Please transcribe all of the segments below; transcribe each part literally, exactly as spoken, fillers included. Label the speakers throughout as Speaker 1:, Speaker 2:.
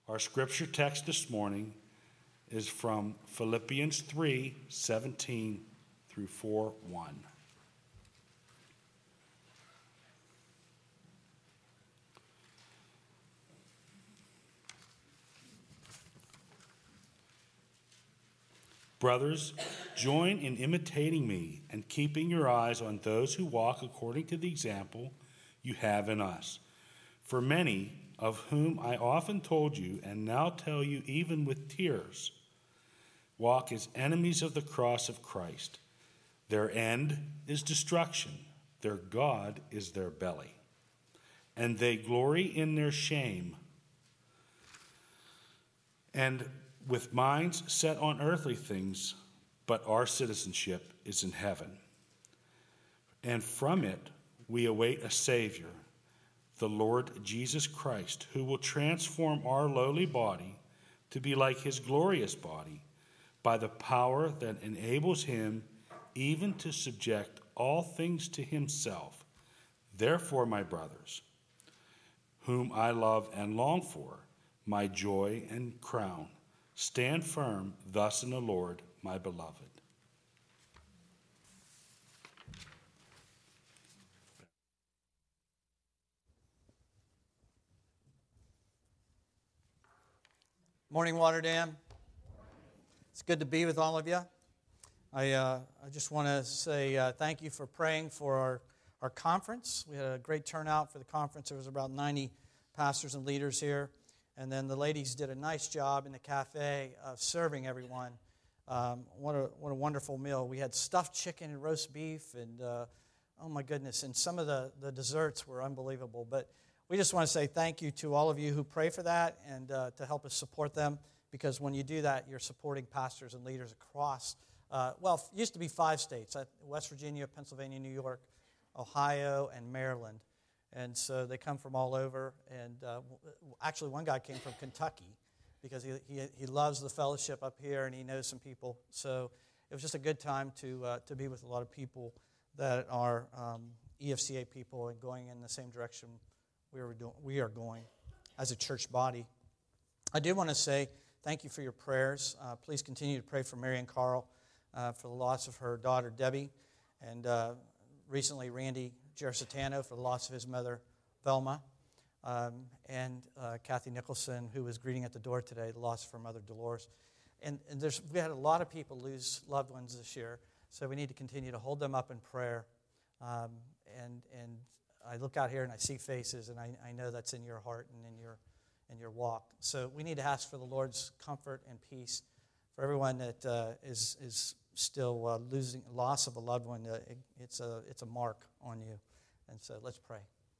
Speaker 1: Our scripture text this morning is from Philippians three seventeen through four one. Brothers, join in imitating me and keeping your eyes on those who walk according to the example you have in us. For many, of whom I often told you and now tell you even with tears, walk as enemies of the cross of Christ. Their end is destruction. Their God is their belly. And they glory in their shame. And with minds set on earthly things, but our citizenship is in heaven. And from it we await a Savior, the Lord Jesus Christ, who will transform our lowly body to be like his glorious body by the power that enables him even to subject all things to himself. Therefore, my brothers, whom I love and long for, my joy and crown, stand firm thus in the Lord, my beloved.
Speaker 2: Morning, Waterdam. It's good to be with all of you. I uh, I just want to say uh, thank you for praying for our, our conference. We had a great turnout for the conference. There was about ninety pastors and leaders here. And then the ladies did a nice job in the cafe of serving everyone. Um, what a what a wonderful meal. We had stuffed chicken and roast beef, and uh, oh my goodness, and some of the, the desserts were unbelievable. But we just want to say thank you to all of you who pray for that and uh, to help us support them, because when you do that, you're supporting pastors and leaders across, uh, well, it used to be five states, West Virginia, Pennsylvania, New York, Ohio, and Maryland. And so they come from all over. And uh, actually, one guy came from Kentucky because he, he he loves the fellowship up here and he knows some people. So it was just a good time to uh, to be with a lot of people that are um, E F C A people and going in the same direction we are doing, we are going as a church body. I do want to say thank you for your prayers. Uh, please continue to pray for Mary and Carl uh, for the loss of her daughter Debbie, and uh, recently Randy Gersitano for the loss of his mother, Velma, um, and uh, Kathy Nicholson, who was greeting at the door today, the loss of her mother, Dolores. And, and there's, we had a lot of people lose loved ones this year, so we need to continue to hold them up in prayer. Um, and and I look out here and I see faces, and I, I know that's in your heart and in your in your walk. So we need to ask for the Lord's comfort and peace for everyone that uh, is is. still uh, losing loss of a loved one. Uh, it, it's a it's a mark on you. And so let's pray.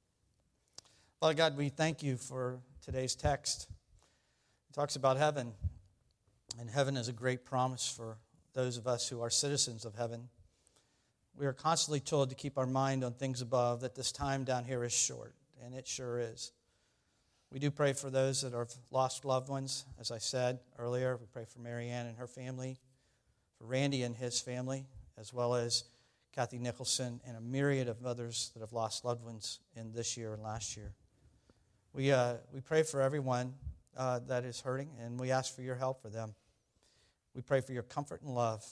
Speaker 2: Father God, we thank you for today's text. It talks about heaven, and heaven is a great promise for those of us who are citizens of heaven. We are constantly told to keep our mind on things above, that this time down here is short, and it sure is. We do pray for those that have lost loved ones. As I said earlier, we pray for Mary Ann and her family, for Randy and his family, as well as Kathy Nicholson and a myriad of others that have lost loved ones in this year and last year. We uh, we pray for everyone uh, that is hurting, and we ask for your help for them. We pray for your comfort and love.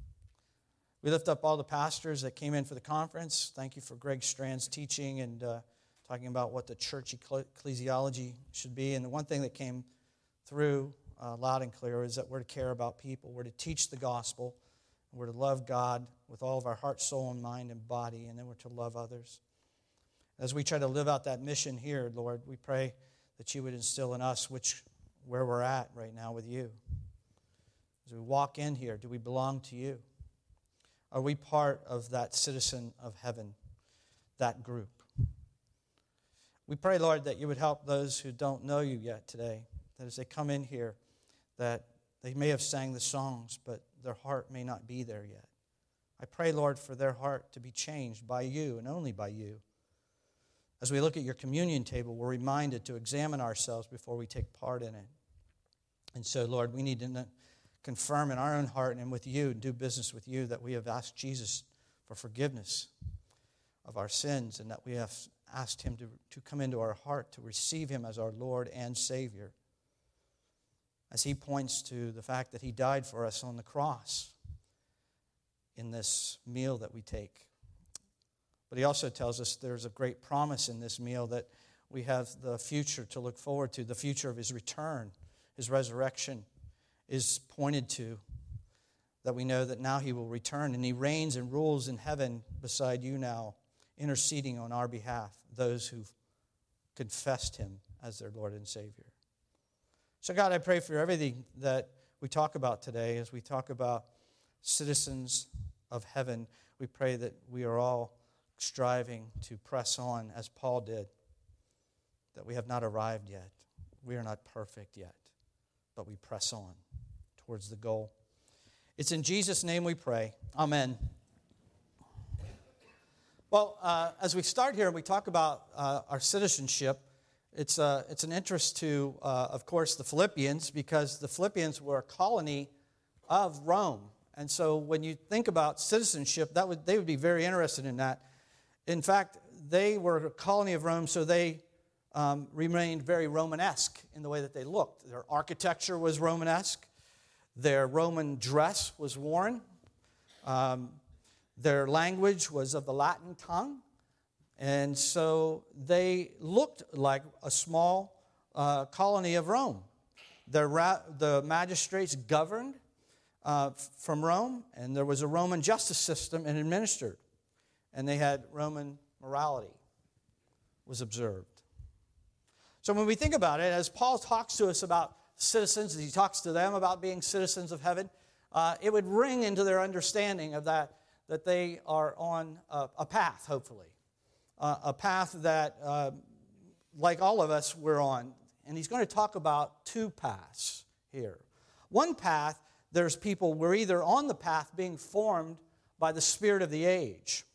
Speaker 2: We lift up all the pastors that came in for the conference. Thank you for Greg Strand's teaching and uh, talking about what the church ecclesiology should be. And the one thing that came through Uh, loud and clear is that we're to care about people. We're to teach the gospel. And we're to love God with all of our heart, soul, and mind and body. And then we're to love others. As we try to live out that mission here, Lord, we pray that you would instill in us which where we're at right now with you. As we walk in here, do we belong to you? Are we part of that citizen of heaven, that group? We pray, Lord, that you would help those who don't know you yet today, that as they come in here, that they may have sang the songs, but their heart may not be there yet. I pray, Lord, for their heart to be changed by you and only by you. As we look at your communion table, we're reminded to examine ourselves before we take part in it. And so, Lord, we need to confirm in our own heart and with you, do business with you, that we have asked Jesus for forgiveness of our sins and that we have asked him to, to come into our heart, to receive him as our Lord and Savior. as he points to the fact that he died for us on the cross in this meal that we take. But he also tells us there's a great promise in this meal that we have the future to look forward to. The future of his return, his resurrection is pointed to, that we know that now he will return and he reigns and rules in heaven beside you now, interceding on our behalf, those who've confessed him as their Lord and Savior. So God, I pray for everything that we talk about today as we talk about citizens of heaven. We pray that we are all striving to press on as Paul did, that we have not arrived yet. We are not perfect yet, but we press on towards the goal. It's in Jesus' name we pray. Amen. Well, uh, as we start here and we talk about uh, our citizenship, it's, uh, it's an interest to, uh, of course, the Philippians, because the Philippians were a colony of Rome. And so when you think about citizenship, that would they would be very interested in that. In fact, they were a colony of Rome, so they um, remained very Romanesque in the way that they looked. Their architecture was Romanesque. Their Roman dress was worn. Um, their language was of the Latin tongue. And so they looked like a small uh, colony of Rome. Their ra- the magistrates governed uh, from Rome, and there was a Roman justice system and administered. And they had Roman morality was observed. So when we think about it, as Paul talks to us about citizens, as he talks to them about being citizens of heaven, uh, it would ring into their understanding of that, that they are on a, a path, hopefully. Uh, a path that, uh, like all of us, we're on. And he's going to talk about two paths here. One path, there's people, we're either on the path being formed by the spirit of the age,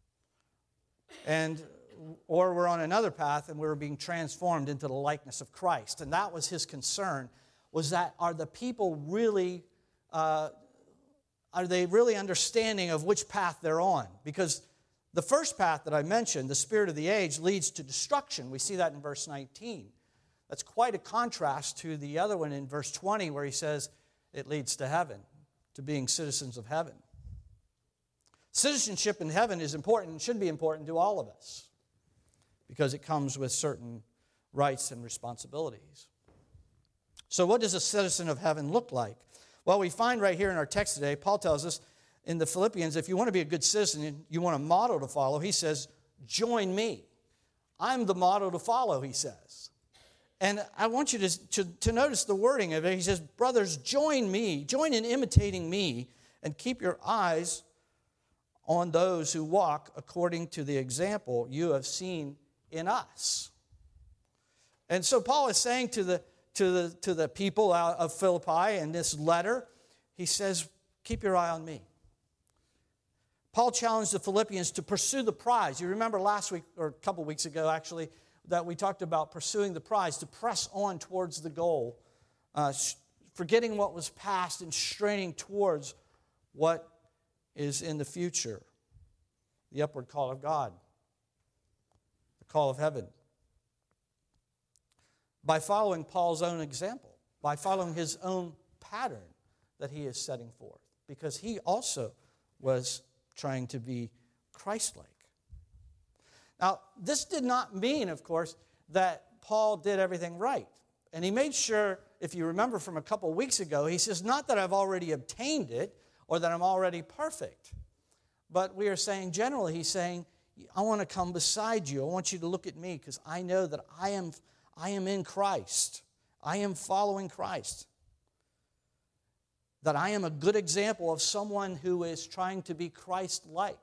Speaker 2: and or we're on another path and we're being transformed into the likeness of Christ. And that was his concern, was that are the people really, uh, are they really understanding of which path they're on? Because the first path that I mentioned, the spirit of the age, leads to destruction. We see that in verse nineteen. That's quite a contrast to the other one in verse twenty where he says it leads to heaven, to being citizens of heaven. Citizenship in heaven is important and should be important to all of us because it comes with certain rights and responsibilities. So what does a citizen of heaven look like? Well, we find right here in our text today, Paul tells us in the Philippians, if you want to be a good citizen, you want a model to follow, he says, join me. I'm the model to follow, he says. And I want you to, to, to notice the wording of it. He says, brothers, join me, join in imitating me, and keep your eyes on those who walk according to the example you have seen in us. And so Paul is saying to the, to the, to the people of Philippi in this letter, he says, keep your eye on me. Paul challenged the Philippians to pursue the prize. You remember last week, or a couple weeks ago actually, that we talked about pursuing the prize, to press on towards the goal, uh, forgetting what was past and straining towards what is in the future. The upward call of God, the call of heaven. By following Paul's own example, by following his own pattern that he is setting forth, because he also was trying to be Christ-like. Now, this did not mean, of course, that Paul did everything right. And he made sure, if you remember from a couple weeks ago, he says, not that I've already obtained it or that I'm already perfect. But we are saying, generally, he's saying, I want to come beside you. I want you to look at me because I know that I am, I am in Christ. I am following Christ. That I am a good example of someone who is trying to be Christ-like.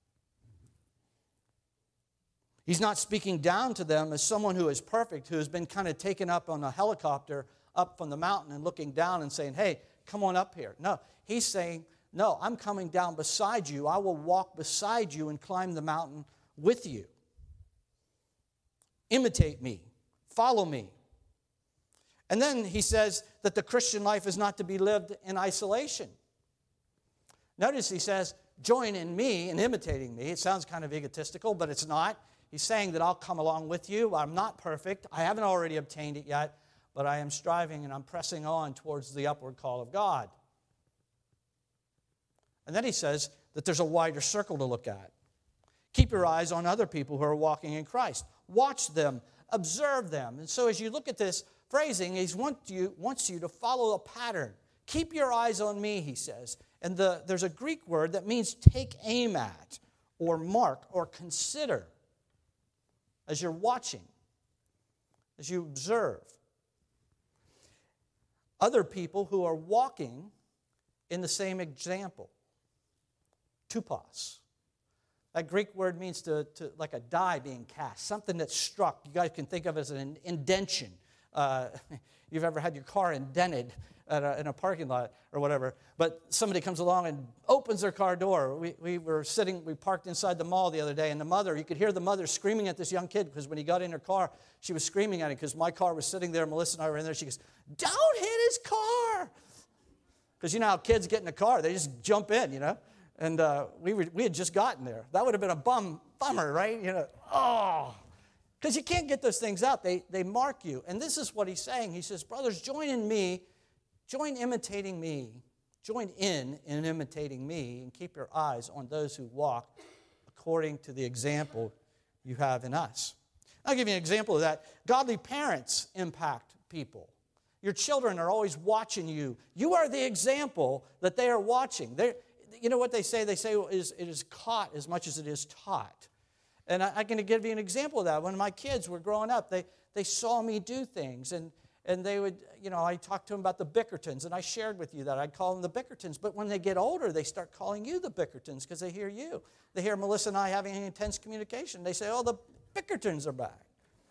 Speaker 2: He's not speaking down to them as someone who is perfect, who has been kind of taken up on a helicopter up from the mountain and looking down and saying, hey, come on up here. No, he's saying, no, I'm coming down beside you. I will walk beside you and climb the mountain with you. Imitate me. Follow me. And then he says that the Christian life is not to be lived in isolation. Notice he says, join in me in imitating me. It sounds kind of egotistical, but it's not. He's saying that I'll come along with you. I'm not perfect. I haven't already obtained it yet. but I am striving and I'm pressing on towards the upward call of God. And then he says that there's a wider circle to look at. Keep your eyes on other people who are walking in Christ. Watch them, observe them. And so as you look at this phrasing, he wants you, wants you to follow a pattern. Keep your eyes on me, he says. And the, there's a Greek word that means take aim at, or mark, or consider as you're watching, as you observe. Other people who are walking in the same example. Tupos. That Greek word means to, to like a die being cast, something that's struck. You guys can think of it as an indention. Uh, you've ever had your car indented at a, in a parking lot or whatever, but somebody comes along and opens their car door. We, we were sitting, we parked inside the mall the other day, and the mother, you could hear the mother screaming at this young kid because when he got in her car, she was screaming at him because my car was sitting there. Melissa and I were in there. She goes, "Don't hit his car." Because you know how kids get in a car, they just jump in, you know. And uh, we were, we had just gotten there. That would have been a bum bummer, right? You know, oh. Because you can't get those things out. They, they mark you. And this is what he's saying. He says, brothers, join in me. Join imitating me. Join in in imitating me. And keep your eyes on those who walk according to the example you have in us. I'll give you an example of that. Godly parents impact people. Your children are always watching you. You are the example that they are watching. They're, you know what they say? They say it is, it is caught as much as it is taught. And I, I'm going to give you an example of that. When my kids were growing up, they, they saw me do things. And, and they would, you know, I talked to them about the Bickertons. And I shared with you that I'd call them the Bickertons. But when they get older, they start calling you the Bickertons because they hear you. They hear Melissa and I having intense communication. They say, oh, the Bickertons are back.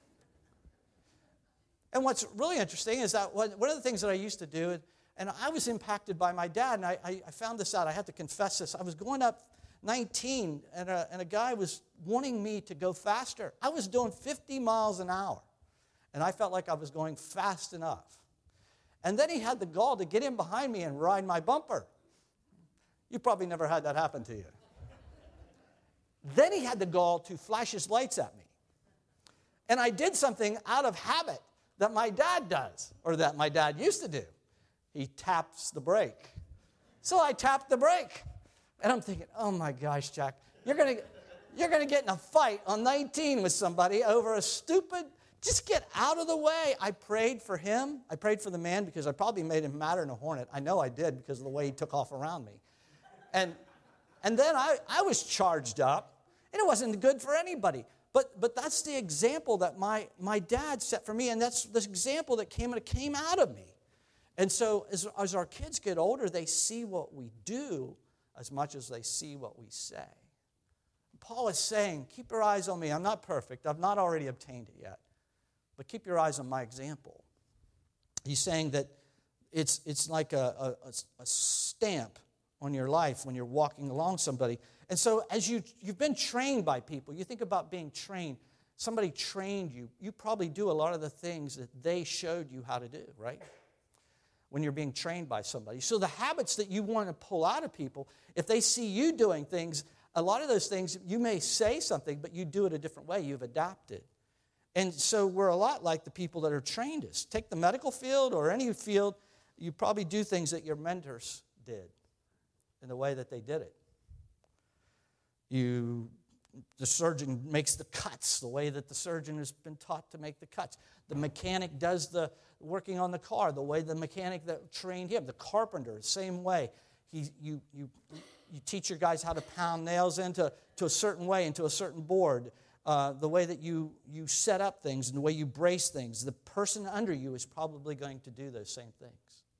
Speaker 2: And what's really interesting is that one of the things that I used to do, and I was impacted by my dad, and I, I found this out. I had to confess this. I was going up nineteen, and a, and a guy was wanting me to go faster. I was doing fifty miles an hour, and I felt like I was going fast enough. And then he had the gall to get in behind me and ride my bumper. You probably never had that happen to you. Then he had the gall to flash his lights at me. And I did something out of habit that my dad does, or that my dad used to do. He taps the brake. So I tapped the brake. And I'm thinking, oh my gosh, Jack, you're going to you're going to get in a fight on nineteen with somebody over a stupid, just get out of the way. I prayed for him. I prayed for the man because I probably made him madder than a hornet. I know I did because of the way he took off around me. And, and then I, I was charged up, and it wasn't good for anybody. But but that's the example that my, my dad set for me, and that's the example that came, came out of me. And so as, as our kids get older, they see what we do as much as they see what we say. Paul is saying, keep your eyes on me. I'm not perfect. I've not already obtained it yet. But keep your eyes on my example. He's saying that it's, it's like a, a, a stamp on your life when you're walking along somebody. And so as you, you've been trained by people, you think about being trained. Somebody trained you. You probably do a lot of the things that they showed you how to do, right? When you're being trained by somebody. So the habits that you want to pull out of people, if they see you doing things, a lot of those things, you may say something, but you do it a different way. You've adapted. And so we're a lot like the people that are trained us. Take the medical field or any field, you probably do things that your mentors did in the way that they did it. You, the surgeon makes the cuts the way that the surgeon has been taught to make the cuts. The mechanic does the working on the car the way the mechanic that trained him. The carpenter, same way. He, you, you, you teach your guys how to pound nails into to a certain way, into a certain board. Uh, the way that you, you set up things and the way you brace things. The person under you is probably going to do those same things.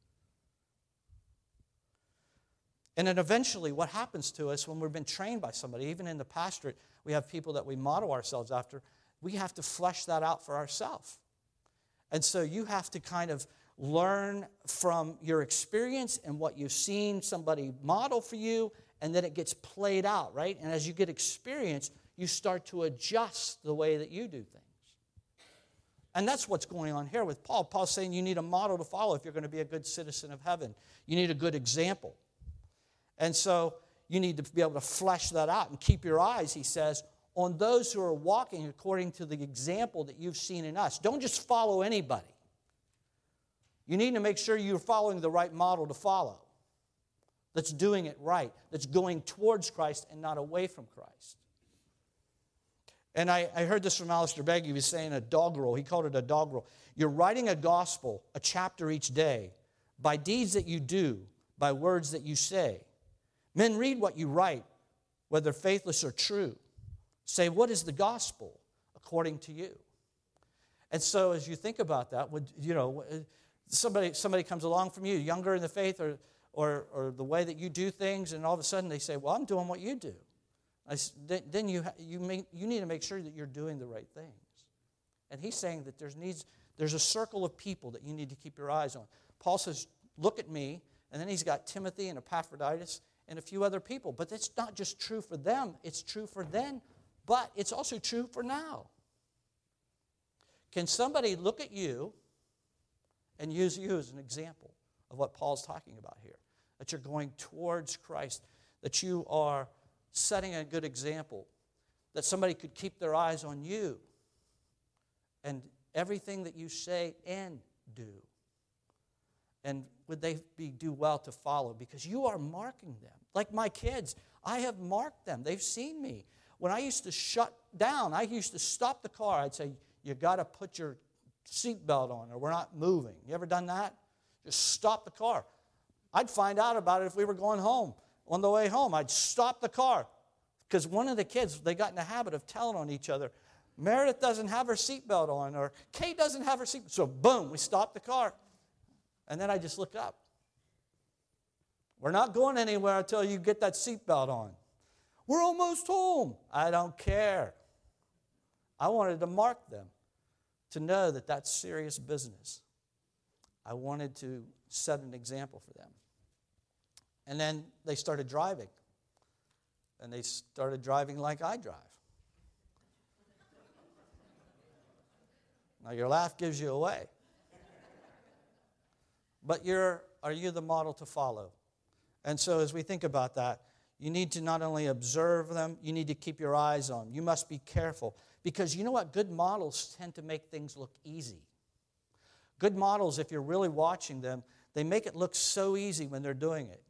Speaker 2: And then eventually what happens to us when we've been trained by somebody, even in the pastorate, we have people that we model ourselves after, we have to flesh that out for ourselves. And so you have to kind of learn from your experience and what you've seen somebody model for you, and then it gets played out, right? And as you get experience, you start to adjust the way that you do things. And that's what's going on here with Paul. Paul's saying you need a model to follow if you're going to be a good citizen of heaven. You need a good example. And so you need to be able to flesh that out and keep your eyes, he says, on those who are walking according to the example that you've seen in us. Don't just follow anybody. You need to make sure you're following the right model to follow, that's doing it right, that's going towards Christ and not away from Christ. And I, I heard this from Alistair Begg. He was saying a doggerel. He called it a doggerel. You're writing a gospel, a chapter each day, by deeds that you do, by words that you say. Men read what you write, whether faithless or true. Say, what is the gospel according to you? And so as you think about that, would you know, somebody somebody comes along from you, younger in the faith, or or or the way that you do things, and all of a sudden they say, well, I'm doing what you do. I, then you you make, you need to make sure that you're doing the right things. And he's saying that there's needs there's a circle of people that you need to keep your eyes on. Paul says, look at me, and then he's got Timothy and Epaphroditus and a few other people. But it's not just true for them, it's true for then, but it's also true for now. Can somebody look at you and use you as an example of what Paul's talking about here? That you're going towards Christ, that you are setting a good example, that somebody could keep their eyes on you and everything that you say and do. And would they be do well to follow? Because you are marking them. Like my kids, I have marked them. They've seen me. When I used to shut down, I used to stop the car. I'd say, you got to put your seatbelt on or we're not moving. You ever done that? Just stop the car. I'd find out about it if we were going home. On the way home, I'd stop the car. Because one of the kids, they got in the habit of telling on each other, Meredith doesn't have her seatbelt on, or Kate doesn't have her seatbelt. So boom, we stopped the car. And then I just look up. We're not going anywhere until you get that seatbelt on. We're almost home. I don't care. I wanted to mark them to know that that's serious business. I wanted to set an example for them. And then they started driving. And they started driving like I drive. Now your laugh gives you away. But you're, are you the model to follow? And so as we think about that, you need to not only observe them, you need to keep your eyes on them. You must be careful. Because you know what? Good models tend to make things look easy. Good models, if you're really watching them, they make it look so easy when they're doing it.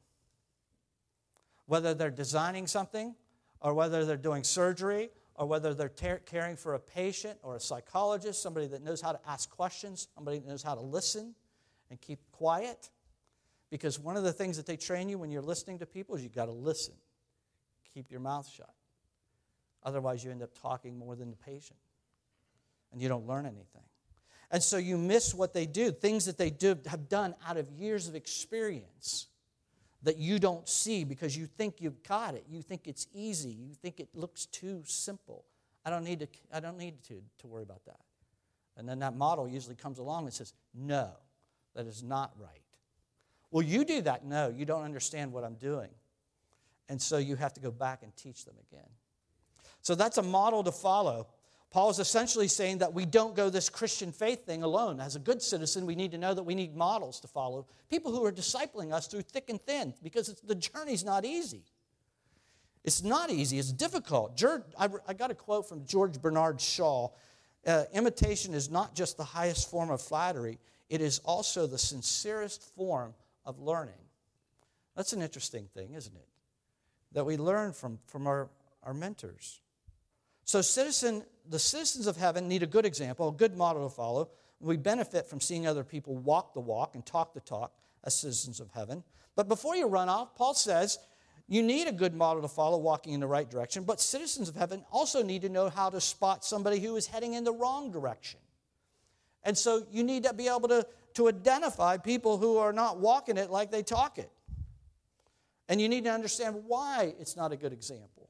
Speaker 2: Whether they're designing something, or whether they're doing surgery, or whether they're ter- caring for a patient or a psychologist, somebody that knows how to ask questions, somebody that knows how to listen and keep quiet. Because one of the things that they train you when you're listening to people is you've got to listen. Keep your mouth shut. Otherwise, you end up talking more than the patient. And you don't learn anything. And so you miss what they do, things that they do have done out of years of experience that you don't see because you think you've got it. You think it's easy. You think it looks too simple. I don't need to, I don't need to, to worry about that. And then that model usually comes along and says, no, that is not right. Well, you do that. No, you don't understand what I'm doing. And so you have to go back and teach them again. So that's a model to follow. Paul is essentially saying that we don't go this Christian faith thing alone. As a good citizen, we need to know that we need models to follow. People who are discipling us through thick and thin, because it's, the journey's not easy. It's not easy. It's difficult. George, I, I got a quote from George Bernard Shaw. Uh, Imitation is not just the highest form of flattery. It is also the sincerest form of learning. That's an interesting thing, isn't it? That we learn from, from our, our mentors. So citizen, the citizens of heaven need a good example, a good model to follow. We benefit from seeing other people walk the walk and talk the talk as citizens of heaven. But before you run off, Paul says you need a good model to follow, walking in the right direction. But citizens of heaven also need to know how to spot somebody who is heading in the wrong direction. And so you need to be able to, to identify people who are not walking it like they talk it. And you need to understand why it's not a good example.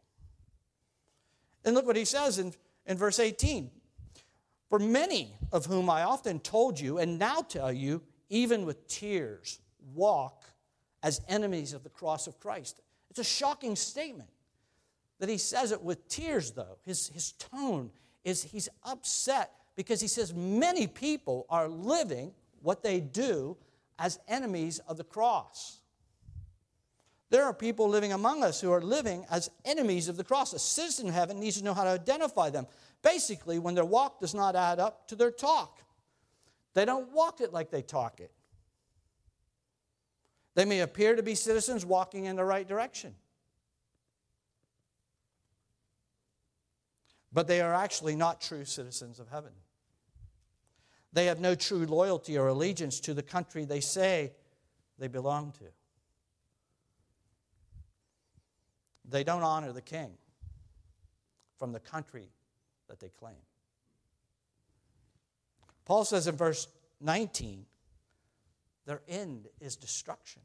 Speaker 2: And look what he says in, in verse eighteen. For many of whom I often told you, and now tell you, even with tears, walk as enemies of the cross of Christ. It's a shocking statement that he says it with tears, though. His, his tone is he's upset because he says many people are living what they do as enemies of the cross. There are people living among us who are living as enemies of the cross. A citizen of heaven needs to know how to identify them. Basically, when their walk does not add up to their talk. They don't walk it like they talk it. They may appear to be citizens walking in the right direction, but they are actually not true citizens of heaven. They have no true loyalty or allegiance to the country they say they belong to. They don't honor the king from the country that they claim. Paul says in verse nineteen, their end is destruction.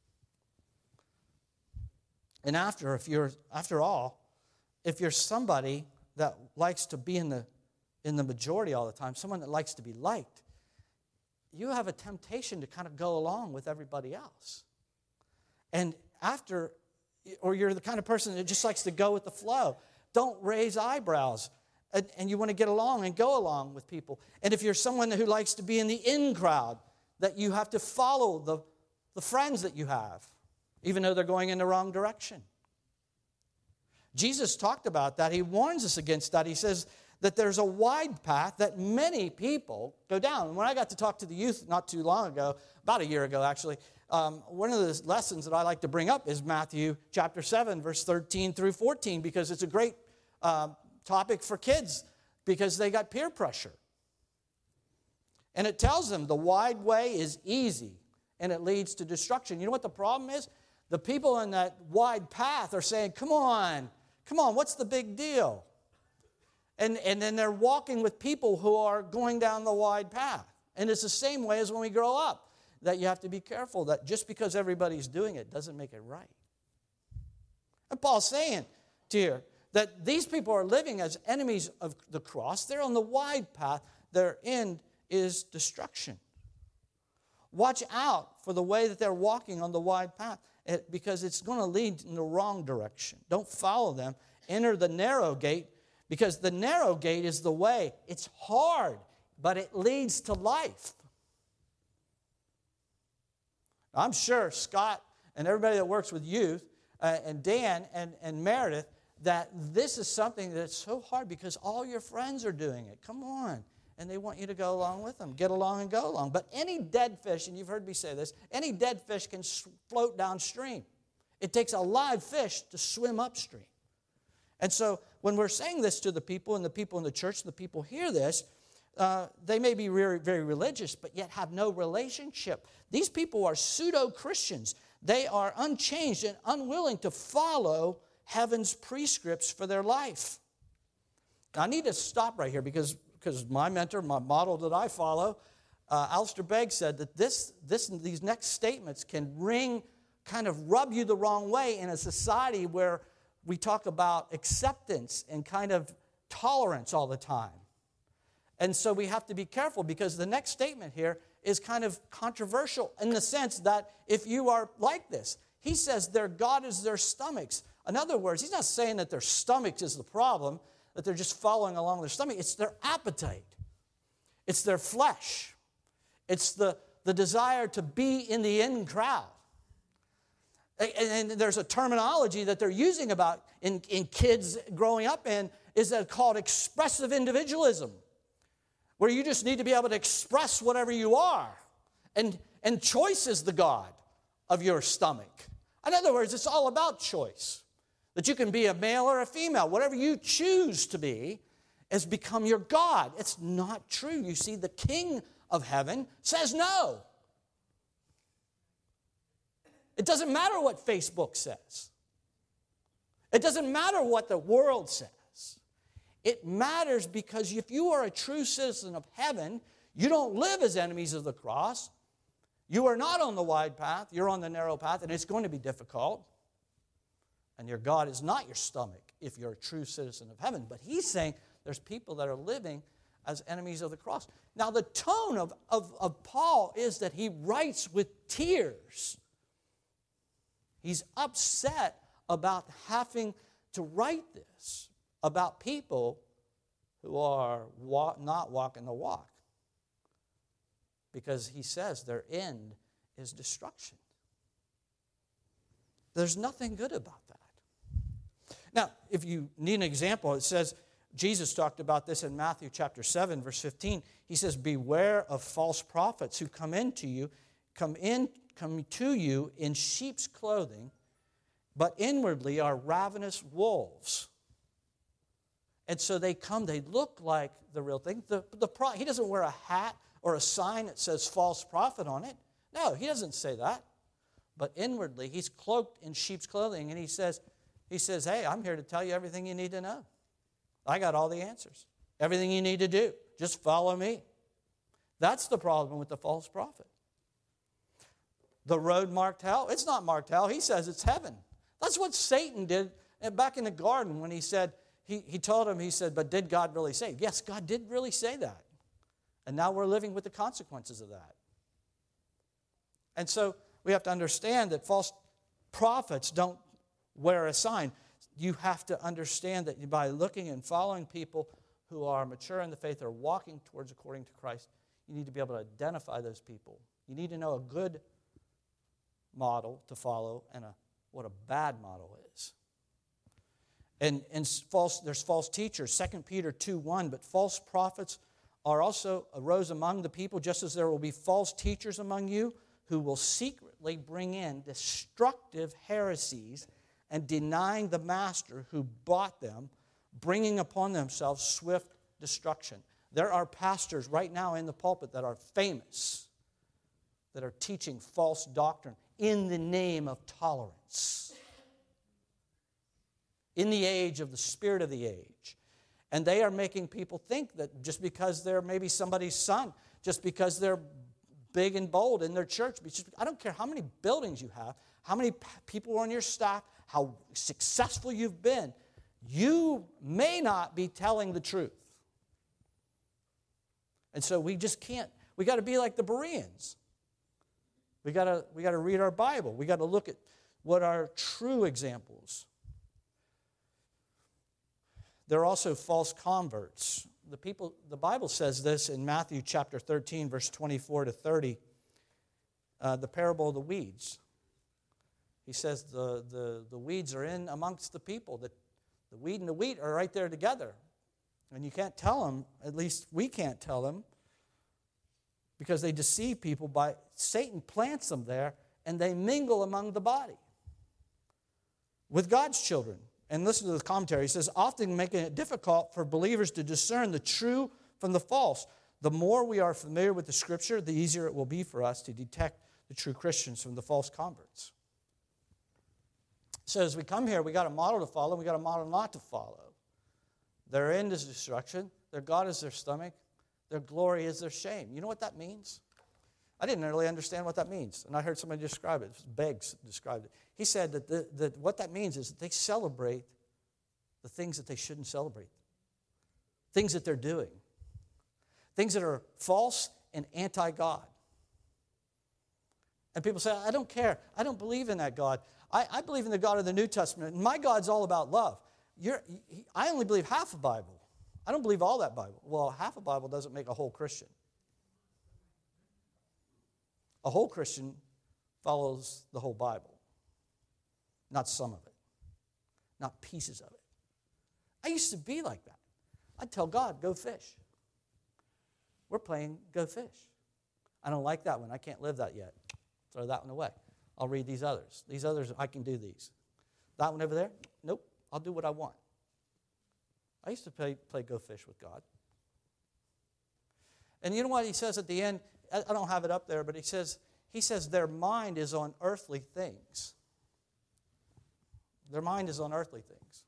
Speaker 2: And after, if you're, after all, if you're somebody that likes to be in the, in the majority all the time, someone that likes to be liked, you have a temptation to kind of go along with everybody else. And after, or you're the kind of person that just likes to go with the flow. Don't raise eyebrows. And, and you want to get along and go along with people. And if you're someone who likes to be in the in crowd, that you have to follow the, the friends that you have, even though they're going in the wrong direction. Jesus talked about that. He warns us against that. He says that there's a wide path that many people go down. And when I got to talk to the youth not too long ago, about a year ago actually, um, one of the lessons that I like to bring up is Matthew chapter seven, verse thirteen through fourteen, because it's a great uh, topic for kids because they got peer pressure. And it tells them the wide way is easy and it leads to destruction. You know what the problem is? The people in that wide path are saying, come on, come on, what's the big deal? And, and then they're walking with people who are going down the wide path. And it's the same way as when we grow up, that you have to be careful that just because everybody's doing it doesn't make it right. And Paul's saying to you that these people are living as enemies of the cross. They're on the wide path. Their end is destruction. Watch out for the way that they're walking on the wide path, because it's going to lead in the wrong direction. Don't follow them. Enter the narrow gate, because the narrow gate is the way. It's hard, but it leads to life. I'm sure Scott and everybody that works with youth, uh, and Dan and, and Meredith, that this is something that's so hard because all your friends are doing it. Come on. And they want you to go along with them. Get along and go along. But any dead fish, and you've heard me say this, any dead fish can float downstream. It takes a live fish to swim upstream. And so when we're saying this to the people, and the people in the church, the people hear this, uh, they may be very, very religious, but yet have no relationship. These people are pseudo-Christians. They are unchanged and unwilling to follow heaven's prescripts for their life. Now, I need to stop right here because Because my mentor, my model that I follow, uh, Alistair Begg said that this, this, these next statements can ring, kind of rub you the wrong way in a society where we talk about acceptance and kind of tolerance all the time. And so we have to be careful because the next statement here is kind of controversial in the sense that if you are like this, he says their God is their stomachs. In other words, he's not saying that their stomachs is the problem, that they're just following along their stomach. It's their appetite. It's their flesh. It's the, the desire to be in the in crowd. And, and there's a terminology that they're using about in, in kids growing up in is that called expressive individualism, where you just need to be able to express whatever you are. And, and choice is the God of your stomach. In other words, it's all about choice. That you can be a male or a female. Whatever you choose to be has become your God. It's not true. You see, the King of heaven says no. It doesn't matter what Facebook says. It doesn't matter what the world says. It matters because if you are a true citizen of heaven, you don't live as enemies of the cross. You are not on the wide path. You're on the narrow path, and it's going to be difficult. And your God is not your stomach if you're a true citizen of heaven. But he's saying there's people that are living as enemies of the cross. Now, the tone of, of, of Paul is that he writes with tears. He's upset about having to write this about people who are walk, not walking the walk. Because he says their end is destruction. There's nothing good about that. Now, if you need an example, it says, Jesus talked about this in Matthew chapter seven, verse fifteen. He says, beware of false prophets who come into you, come in, come to you in sheep's clothing, but inwardly are ravenous wolves. And so they come, they look like the real thing. The, the pro, he doesn't wear a hat or a sign that says false prophet on it. No, he doesn't say that. But inwardly, he's cloaked in sheep's clothing, and he says, he says, hey, I'm here to tell you everything you need to know. I got all the answers. Everything you need to do. Just follow me. That's the problem with the false prophet. The road marked hell, it's not marked hell. He says it's heaven. That's what Satan did back in the garden when he said, he, he told him, he said, but did God really say? Yes, God did really say that. And now we're living with the consequences of that. And so we have to understand that false prophets don't wear a sign. You have to understand that by looking and following people who are mature in the faith, are walking towards according to Christ, you need to be able to identify those people. You need to know a good model to follow and a, what a bad model is. And, and false, there's false teachers. Second Peter two one, but false prophets are also arose among the people, just as there will be false teachers among you who will secretly bring in destructive heresies and denying the master who bought them, bringing upon themselves swift destruction. There are pastors right now in the pulpit that are famous, that are teaching false doctrine in the name of tolerance, in the age of the spirit of the age. And they are making people think that just because they're maybe somebody's son, just because they're big and bold in their church, I don't care how many buildings you have, how many people are on your staff, how successful you've been, you may not be telling the truth. And so we just can't, we got to be like the Bereans. We got to we got to read our Bible. We got to look at what are true examples. There are also false converts. The people, the Bible says this in Matthew chapter thirteen, verse twenty-four to thirty, uh, the parable of the weeds. He says the, the, the weeds are in amongst the people. The, the weed and the wheat are right there together. And you can't tell them, at least we can't tell them, because they deceive people by, Satan plants them there, and they mingle among the body with God's children. And listen to the commentary. He says, often making it difficult for believers to discern the true from the false. The more we are familiar with the Scripture, the easier it will be for us to detect the true Christians from the false converts. So as we come here, we got a model to follow, we got a model not to follow. Their end is destruction, their God is their stomach, their glory is their shame. You know what that means? I didn't really understand what that means, and I heard somebody describe it. Beggs described it. He said that, the, that what that means is that they celebrate the things that they shouldn't celebrate, things that they're doing, things that are false and anti-God. And people say, I don't care. I don't believe in that God. I, I believe in the God of the New Testament, and my God's all about love. You're, I only believe half a Bible. I don't believe all that Bible. Well, half a Bible doesn't make a whole Christian. A whole Christian follows the whole Bible, not some of it, not pieces of it. I used to be like that. I'd tell God, go fish. We're playing go fish. I don't like that one. I can't live that yet. Throw that one away. I'll read these others. These others, I can do these. That one over there? Nope. I'll do what I want. I used to play, play go fish with God. And you know what he says at the end? I don't have it up there, but he says, he says their mind is on earthly things. Their mind is on earthly things.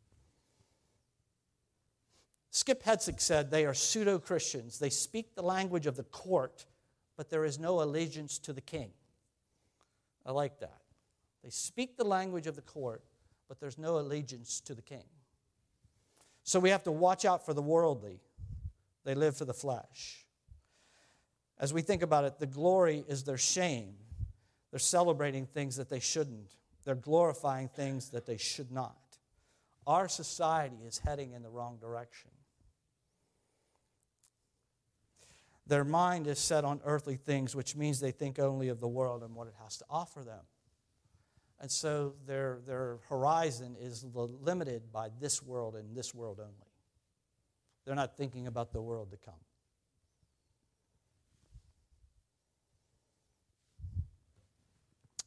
Speaker 2: Skip Hedsick said they are pseudo-Christians. They speak the language of the court, but there is no allegiance to the king. I like that. They speak the language of the court, but there's no allegiance to the king. So we have to watch out for the worldly. They live for the flesh. As we think about it, the glory is their shame. They're celebrating things that they shouldn't. They're glorifying things that they should not. Our society is heading in the wrong direction. Their mind is set on earthly things, which means they think only of the world and what it has to offer them. And so their, their horizon is limited by this world and this world only. They're not thinking about the world to come.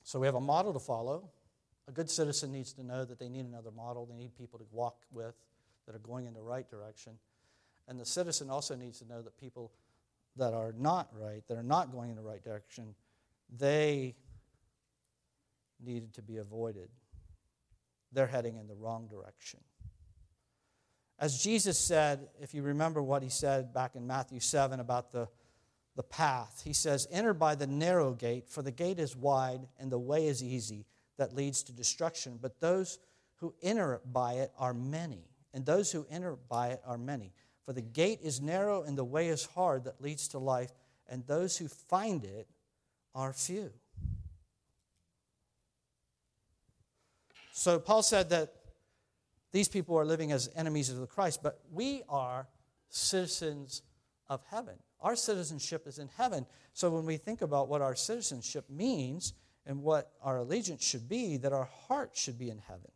Speaker 2: So we have a model to follow. A good citizen needs to know that they need another model. They need people to walk with that are going in the right direction. And the citizen also needs to know that people that are not right, that are not going in the right direction, they needed to be avoided. They're heading in the wrong direction. As Jesus said, if you remember what he said back in Matthew seven about the, the path, he says, enter by the narrow gate, for the gate is wide and the way is easy that leads to destruction. But those who enter by it are many, and those who enter by it are many. For the gate is narrow and the way is hard that leads to life, and those who find it are few. So Paul said that these people are living as enemies of the Christ, but we are citizens of heaven. Our citizenship is in heaven. So when we think about what our citizenship means and what our allegiance should be, that our heart should be in heaven.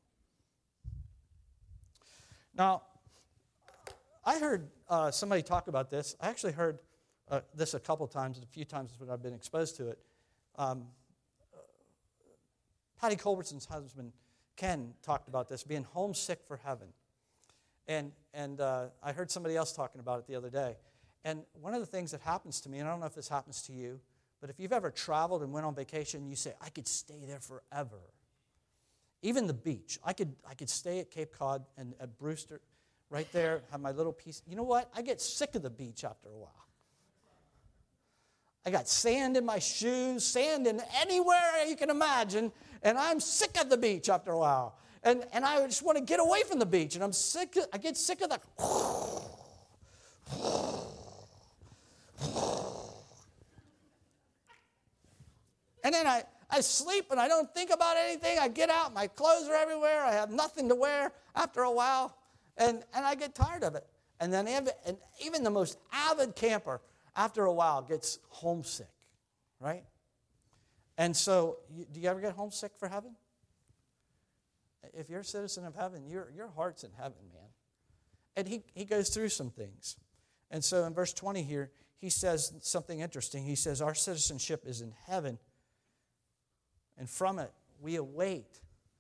Speaker 2: Now, I heard uh, somebody talk about this. I actually heard uh, this a couple times, a few times when I've been exposed to it. Um, uh, Patty Culbertson's husband, Ken, talked about this, being homesick for heaven. And, and uh, I heard somebody else talking about it the other day. And one of the things that happens to me, and I don't know if this happens to you, but if you've ever traveled and went on vacation, you say, I could stay there forever. Even the beach. I could, I could stay at Cape Cod and at Brewster, right there, have my little piece. You know what? I get sick of the beach after a while. I got sand in my shoes, sand in anywhere you can imagine, and I'm sick of the beach after a while. And, and I just want to get away from the beach, and I'm sick. I get sick of the... And then I, I sleep and I don't think about anything. I get out, my clothes are everywhere. I have nothing to wear after a while. And, and I get tired of it. And then even, and even the most avid camper, after a while, gets homesick, right? And so, you, do you ever get homesick for heaven? If you're a citizen of heaven, your, your heart's in heaven, man. And he, he goes through some things. And so in verse twenty here, he says something interesting. He says, our citizenship is in heaven, and from it we await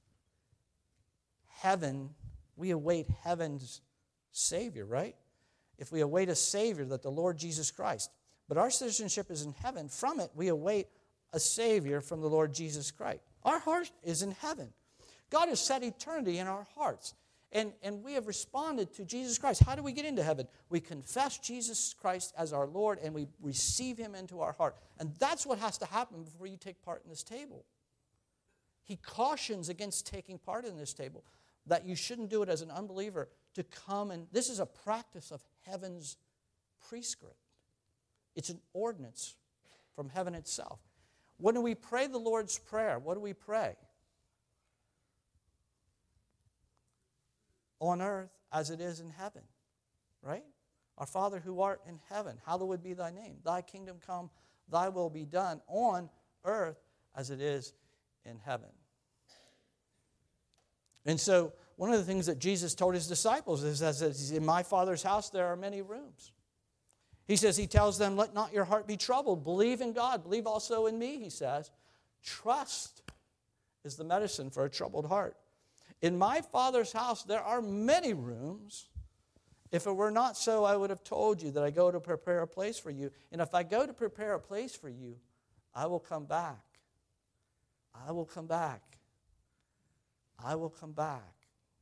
Speaker 2: heaven. We await heaven's Savior, right? If we await a Savior, that the Lord Jesus Christ. But our citizenship is in heaven. From it we await a Savior from the Lord Jesus Christ. Our heart is in heaven. God has set eternity in our hearts. And, and we have responded to Jesus Christ. How do we get into heaven? We confess Jesus Christ as our Lord, and we receive Him into our heart. And that's what has to happen before you take part in this table. He cautions against taking part in this table, that you shouldn't do it as an unbeliever, to come and... This is a practice of heaven's prescript. It's an ordinance from heaven itself. When we pray the Lord's Prayer, what do we pray? On earth as it is in heaven, right? Our Father who art in heaven, hallowed be thy name. Thy kingdom come, thy will be done on earth as it is in heaven. And so one of the things that Jesus told his disciples is that in my Father's house there are many rooms. He says, he tells them, let not your heart be troubled. Believe in God. Believe also in me, he says. Trust is the medicine for a troubled heart. In my Father's house, there are many rooms. If it were not so, I would have told you that I go to prepare a place for you. And if I go to prepare a place for you, I will come back. I will come back. I will come back.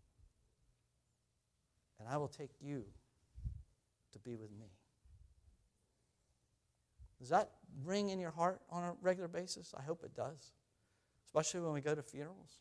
Speaker 2: And I will take you to be with me. Does that ring in your heart on a regular basis? I hope it does. Especially when we go to funerals.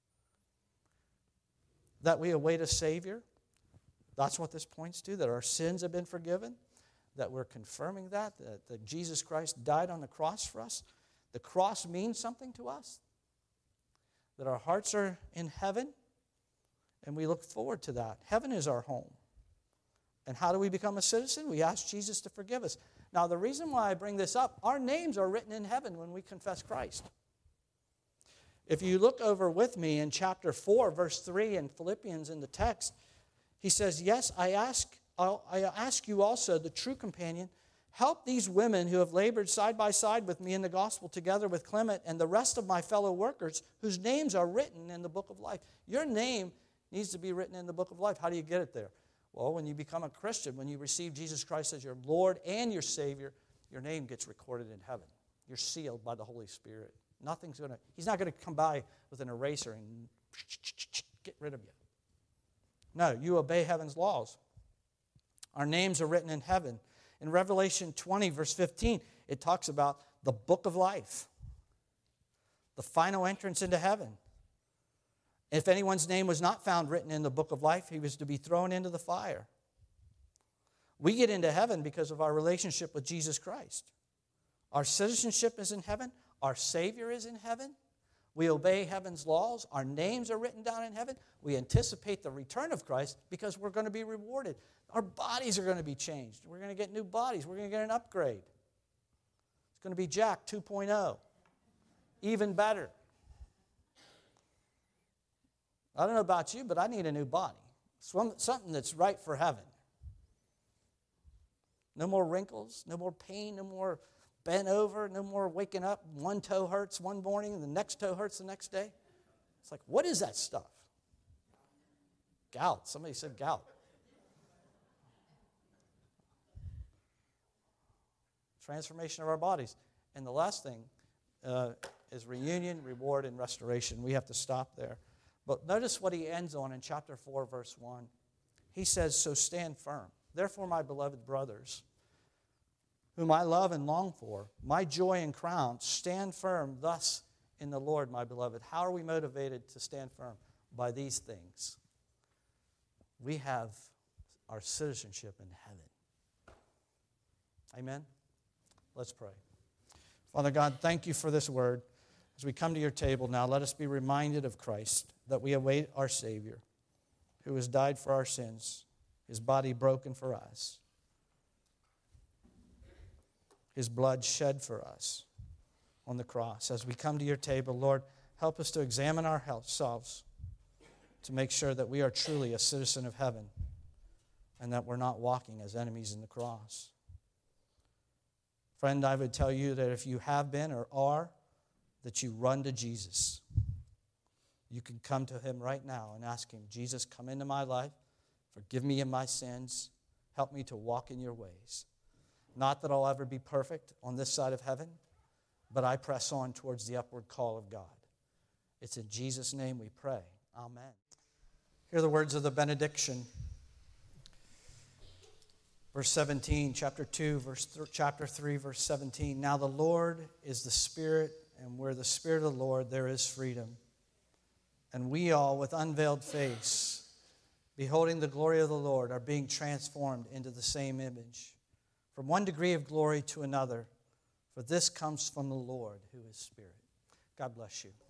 Speaker 2: That we await a Savior. That's what this points to, that our sins have been forgiven, that we're confirming that, that, that Jesus Christ died on the cross for us. The cross means something to us, that our hearts are in heaven, and we look forward to that. Heaven is our home. And how do we become a citizen? We ask Jesus to forgive us. Now, the reason why I bring this up, our names are written in heaven when we confess Christ. If you look over with me in chapter four, verse three in Philippians in the text, he says, yes, I ask, I'll, I ask you also, the true companion, Help these women who have labored side by side with me in the gospel, together with Clement and the rest of my fellow workers whose names are written in the book of life. Your name needs to be written in the book of life. How do you get it there? Well, when you become a Christian, when you receive Jesus Christ as your Lord and your Savior, your name gets recorded in heaven. You're sealed by the Holy Spirit. Nothing's going to, he's not going to come by with an eraser and get rid of you. No, you obey heaven's laws. Our names are written in heaven. In Revelation twenty, verse fifteen, it talks about the book of life, the final entrance into heaven. If anyone's name was not found written in the book of life, he was to be thrown into the fire. We get into heaven because of our relationship with Jesus Christ. Our citizenship is in heaven. Our Savior is in heaven. We obey heaven's laws. Our names are written down in heaven. We anticipate the return of Christ because we're going to be rewarded. Our bodies are going to be changed. We're going to get new bodies. We're going to get an upgrade. It's going to be Jack two point oh. Even better. I don't know about you, but I need a new body. Something that's right for heaven. No more wrinkles, no more pain, no more bent over, no more waking up. One toe hurts one morning and the next toe hurts the next day. It's like, what is that stuff? Gout. Somebody said gout. Transformation of our bodies. And the last thing uh, is reunion, reward, and restoration. We have to stop there. But notice what he ends on in chapter four, verse one. He says, so stand firm. Therefore, my beloved brothers, whom I love and long for, my joy and crown, stand firm thus in the Lord, my beloved. How are we motivated to stand firm? By these things. We have our citizenship in heaven. Amen? Let's pray. Father God, thank you for this word. As we come to your table now, let us be reminded of Christ, that we await our Savior, who has died for our sins, his body broken for us, his blood shed for us on the cross. As we come to your table, Lord, help us to examine ourselves to make sure that we are truly a citizen of heaven and that we're not walking as enemies in the cross. Friend, I would tell you that if you have been or are, that you run to Jesus. You can come to him right now and ask him, Jesus, come into my life, forgive me of my sins, help me to walk in your ways. Not that I'll ever be perfect on this side of heaven, but I press on towards the upward call of God. It's in Jesus' name we pray. Amen. Hear the words of the benediction. Verse seventeen, chapter two, verse th- chapter three, verse seventeen. Now the Lord is the Spirit, and where the Spirit of the Lord, there is freedom. And we all, with unveiled face, beholding the glory of the Lord, are being transformed into the same image, from one degree of glory to another, for this comes from the Lord, who is Spirit. God bless you.